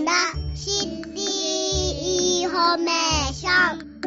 ダシティインフォメーション。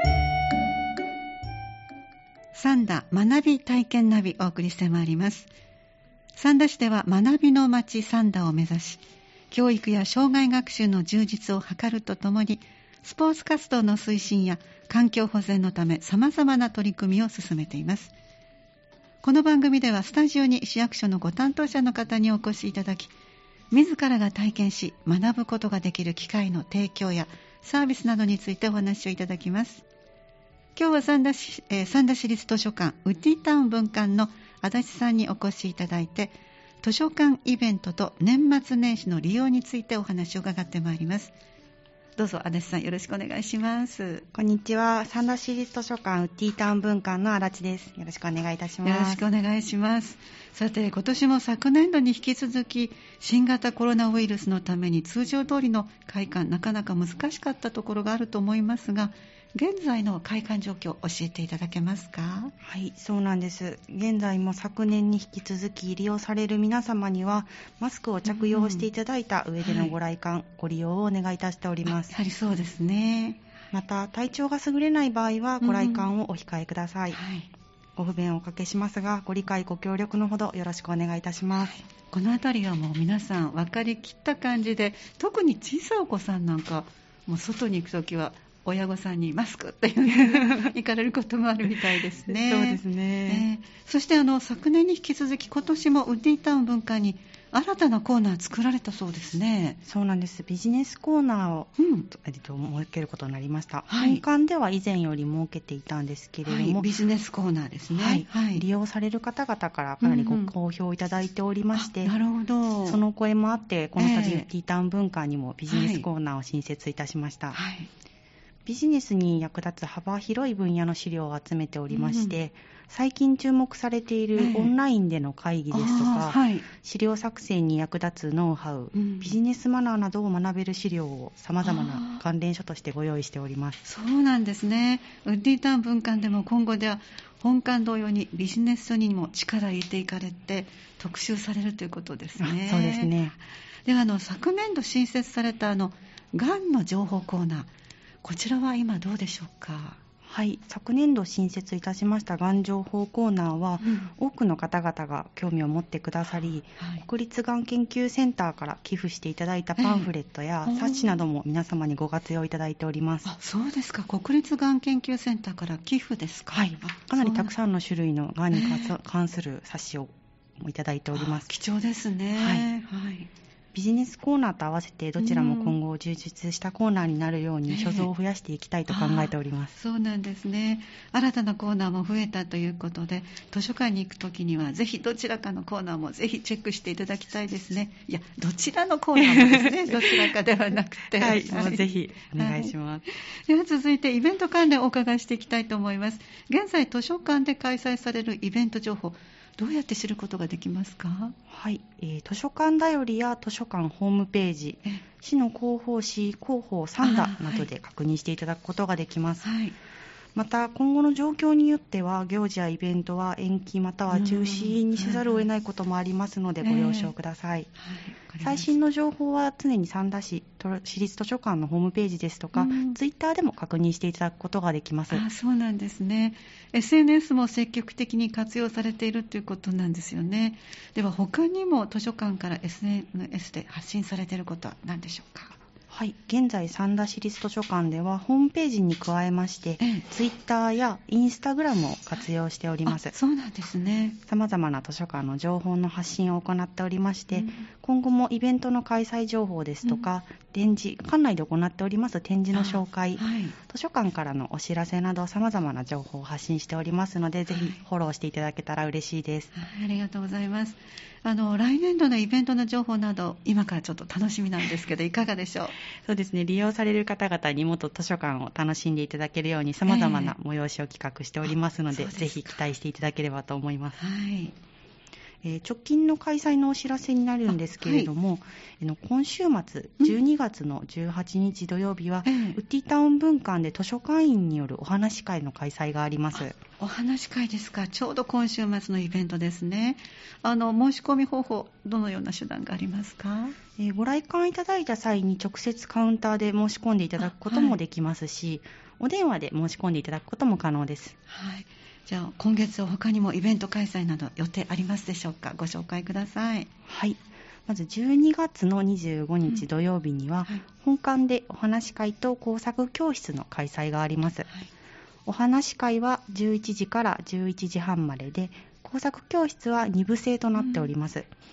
三田学び体験ナビお送りしてまいります。三田市では学びの街三田を目指し、教育や障害学習の充実を図るとともに、スポーツ活動の推進や環境保全のため様々な取り組みを進めています。この番組ではスタジオに市役所のご担当者の方にお越しいただき、自らが体験し学ぶことができる機会の提供やサービスなどについてお話をいただきます。今日は三田市立図書館ウッディタウン分館の足立さんにお越しいただいて、図書館イベントと年末年始の利用についてお話を伺ってまいります。どうぞ足立さん、よろしくお願いします。 こんにちは。三田市立図書館ウッディタウン分館の足立です。よろしくお願いいたします。 よろしくお願いします。さて、今年も昨年度に引き続き新型コロナウイルスのために通常通りの開館、なかなか難しかったところがあると思いますが、現在の開館状況を教えていただけますか？ はい、そうなんです。現在も昨年に引き続き利用される皆様にはマスクを着用していただいた上でのご来館、ご利用をお願いいたしております。 やはりそうですね。 また体調が優れない場合はご来館をお控えください。ご不便をおかけしますが、ご理解ご協力のほどよろしくお願いいたします。 このあたりはもう皆さん分かりきった感じで、特に小さいお子さんなんかもう外に行くときは親御さんにマスクって行かれることもあるみたいですね。 そうですね。 そして昨年に引き続き今年もウッディタウン文化に新たなコーナー作られたそうですね。 そうなんです。ビジネスコーナーを、設けることになりました。本館では以前より設けていたんですけれども、 ビジネスコーナーですね。 利用される方々からかなりご好評いただいておりまして、 なるほど。 その声もあって、この度ウッディタウン文化にもビジネスコーナーを新設いたしました。ビジネスに役立つ幅広い分野の資料を集めておりまして、最近注目されているオンラインでの会議ですとか、資料作成に役立つノウハウ、ビジネスマナーなどを学べる資料を様々な関連書としてご用意しております。 そうなんですね。ウッディタウン文館でも今後では本館同様にビジネス書にも力を入れていかれて特集されるということですね。 そうですね。 では昨年度新設されたがんの情報コーナー、こちらは今どうでしょうか？ はい、昨年度新設いたしましたがん情報コーナーは、多くの方々が興味を持ってくださり、国立がん研究センターから寄付していただいたパンフレットや冊子なども皆様にご活用いただいております。 そうですか。国立がん研究センターから寄付ですか？ かなりたくさんの種類のがんに関する冊子をいただいております。 貴重ですね。 ビジネスコーナーと合わせてどちらも今後充実したコーナーになるように所蔵を増やしていきたいと考えております。 そうなんですね。新たなコーナーも増えたということで、図書館に行くときにはぜひどちらかのコーナーもぜひチェックしていただきたいですね。いや、どちらのコーナーもですねどちらかではなくてもうぜひお願いします。 では続いてイベント関連をお伺いしていきたいと思います。現在図書館で開催されるイベント情報、どうやって知ることができますか？ 図書館だよりや図書館ホームページ、市の広報誌、広報三田などで確認していただくことができます。また今後の状況によっては行事やイベントは延期または中止にせざるを得ないこともありますのでご了承ください。最新の情報は常に三田市市立図書館のホームページですとか、ツイッターでも確認していただくことができます。 そうなんですね。 SNS も積極的に活用されているということなんですよね。では他にも図書館から SNS で発信されていることは何でしょうか？ 現在三田市立図書館ではホームページに加えまして、ツイッターやインスタグラムを活用しております。 そうなんですね。 様々な図書館の情報の発信を行っておりまして、今後もイベントの開催情報ですとか、展示、館内で行っております展示の紹介、図書館からのお知らせなど様々な情報を発信しておりますので、ぜひフォローしていただけたら嬉しいです。 ありがとうございます。来年度のイベントの情報など今からちょっと楽しみなんですけどいかがでしょう？ そうですね、利用される方々にもっと図書館を楽しんでいただけるように様々な催しを企画しておりますので、ぜひ期待していただければと思います。 直近の開催のお知らせになるんですけれども、今週末12月の18日土曜日は、ウッディタウン分館で図書館員によるお話し会の開催があります。 お話し会ですか。ちょうど今週末のイベントですね。申し込み方法、どのような手段がありますか？ ご来館いただいた際に直接カウンターで申し込んでいただくこともできますし、お電話で申し込んでいただくことも可能です。 はい。じゃあ今月は他にもイベント開催など予定ありますでしょうか？ご紹介ください。 はい。まず12月の25日土曜日には、本館でお話し会と工作教室の開催があります。お話し会は11時から11時半までで、工作教室は2部制となっております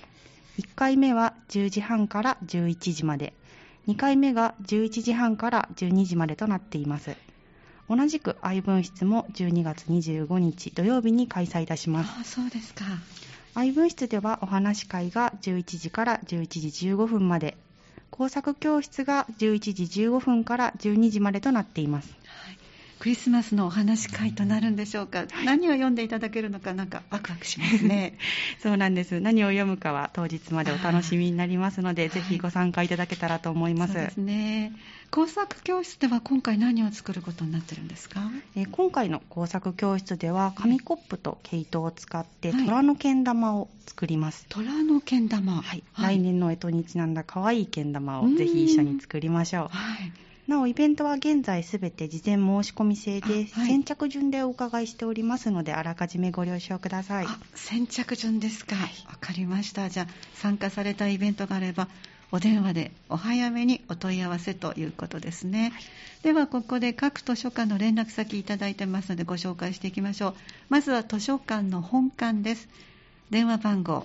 。1回目は10時半から11時まで、2回目が11時半から12時までとなっています。同じく愛文室も12月25日土曜日に開催いたします。 そうですか。 愛文室ではお話し会が11時から11時15分まで、工作教室が11時15分から12時までとなっています。 クリスマスのお話し会となるんでしょうか？何を読んでいただけるのか、なんかワクワクしますね。 そうなんです。何を読むかは当日までお楽しみになりますので、ぜひご参加いただけたらと思います。 そうですね。工作教室では今回何を作ることになってるんですか？ 今回の工作教室では紙コップと毛糸を使って虎のけん玉を作ります。 虎のけん玉、 来年の干支にちなんだ可愛いけん玉をぜひ一緒に作りましょう。なおイベントは現在すべて事前申し込み制で、先着順でお伺いしておりますので、あらかじめご了承ください。 先着順ですか。わかりました。じゃあ参加されたイベントがあればお電話でお早めにお問い合わせということですね。ではここで各図書館の連絡先いただいてますのでご紹介していきましょう。まずは図書館の本館です。電話番号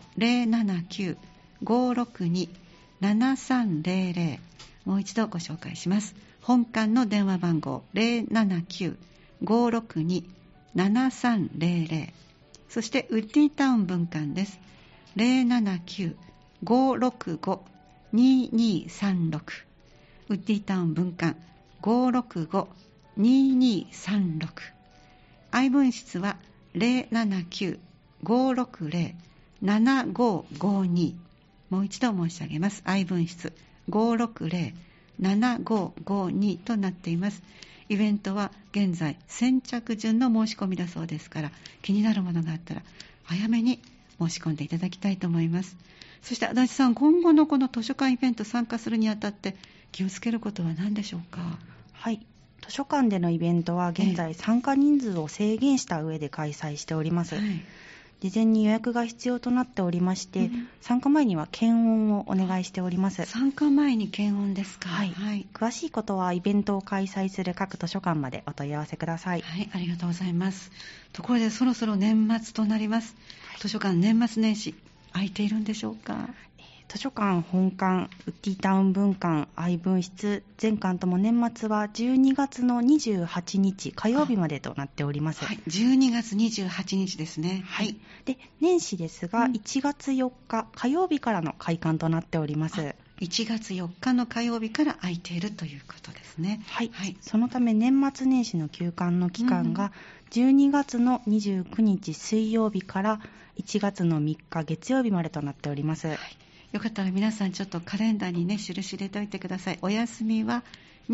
079-562-7300、もう一度ご紹介します。本館の電話番号 079-562-7300、そしてウッディタウン分館です。 079-565-2236、ウッディタウン分館 565-2236。愛文室は 079-560-7552、もう一度申し上げます。愛文室 560-7552 となっています。イベントは現在先着順の申し込みだそうですから、気になるものがあったら早めに申し込んでいただきたいと思います。そして足立さん、今後のこの図書館イベント参加するにあたって気をつけることは何でしょうか？ はい、図書館でのイベントは現在参加人数を制限した上で開催しております。事前に予約が必要となっておりまして、参加前には検温をお願いしております。 参加前に検温ですか？ 詳しいことはイベントを開催する各図書館までお問い合わせください。 ありがとうございます。ところでそろそろ年末となります。図書館年末年始空いているんでしょうか？ 図書館、本館、ウッディタウン分館、愛文室、全館とも年末は12月の28日火曜日までとなっております。 12月28日ですね。 で、年始ですが、1月4日火曜日からの開館となっております。 1月4日の火曜日から空いているということですね。 そのため年末年始の休館の期間が12月の29日水曜日から1月の3日月曜日までとなっております。 よかったら皆さんちょっとカレンダーにね、印入れておいてください。お休みは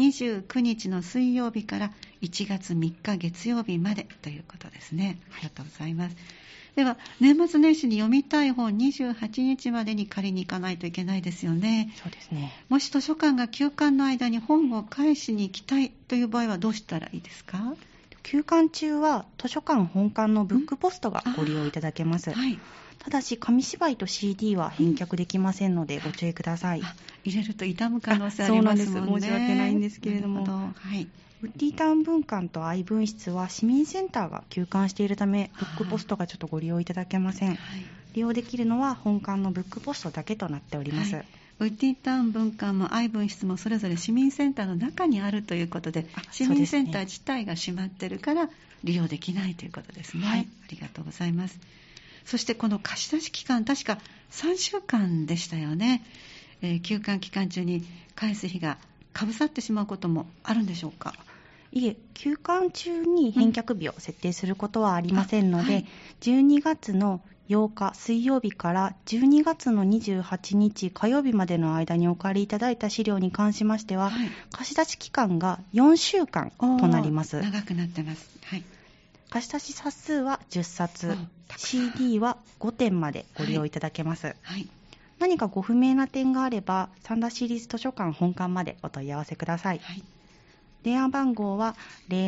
29日の水曜日から1月3日月曜日までということですね。ありがとうございます。では年末年始に読みたい本28日までに借りに行かないといけないですよね。 そうですね。 もし図書館が休館の間に本を返しに行きたいという場合はどうしたらいいですか？ 休館中は図書館本館のブックポストがご利用いただけます。ただし紙芝居と CD は返却できませんのでご注意ください。 入れると傷む可能性ありますもんね。 そうなんです。申し訳ないんですけれども、ウッディタウン分館と愛文室は市民センターが休館しているためブックポストがちょっとご利用いただけません。利用できるのは本館のブックポストだけとなっております。 ウッディタウン分館も愛文室もそれぞれ市民センターの中にあるということで、市民センター自体が閉まっているから利用できないということですね。ありがとうございます。そしてこの貸し出し期間、確か3週間でしたよね。休館期間中に返す日がかぶさってしまうこともあるんでしょうか？ いえ、休館中に返却日を設定することはありませんので、12月の 8日水曜日から12月の28日火曜日までの間にお借りいただいた資料に関しましては、貸し出し期間が4週間となります。 長くなってます。はい。 貸し出し冊数は10冊、CD は5点までご利用いただけます。 はい。 何かご不明な点があれば、三田市立図書館本館までお問い合わせください。はい。電話番号は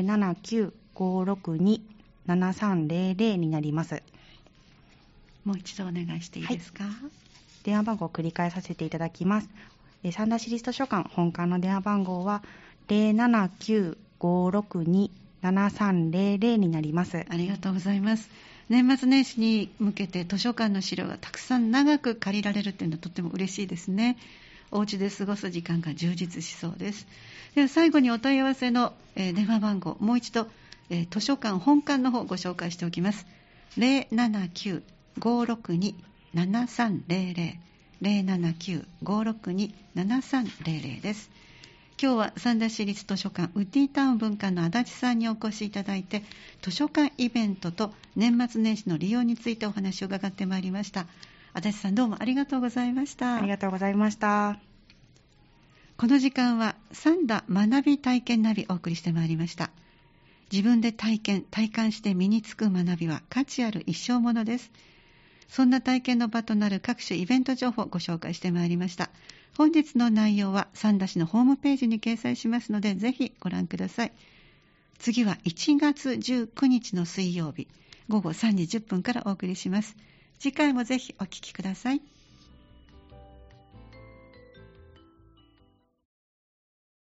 079-562-7300 になります。 もう一度お願いしていいですか？はい、 電話番号を繰り返させていただきます。三田市立図書館本館の電話番号は 079-562-7300 になります。 ありがとうございます。年末年始に向けて図書館の資料がたくさん長く借りられるというのはとっても嬉しいですね。お家で過ごす時間が充実しそうです。では最後にお問い合わせの電話番号、もう一度図書館本館の方をご紹介しておきます。079-562-7300 079-562-7300 です。今日は三田市立図書館ウッディタウン分館の足立さんにお越しいただいて、図書館イベントと年末年始の利用についてお話を伺ってまいりました。足立さん、どうもありがとうございました。 ありがとうございました。 この時間は三田学び体験ナビをお送りしてまいりました。自分で体感して身につく学びは価値ある一生ものです。そんな体験の場となる各種イベント情報をご紹介してまいりました。本日の内容は三田市のホームページに掲載しますので、ぜひご覧ください。次は1月19日の水曜日午後3時10分からお送りします。次回もぜひお聞きください。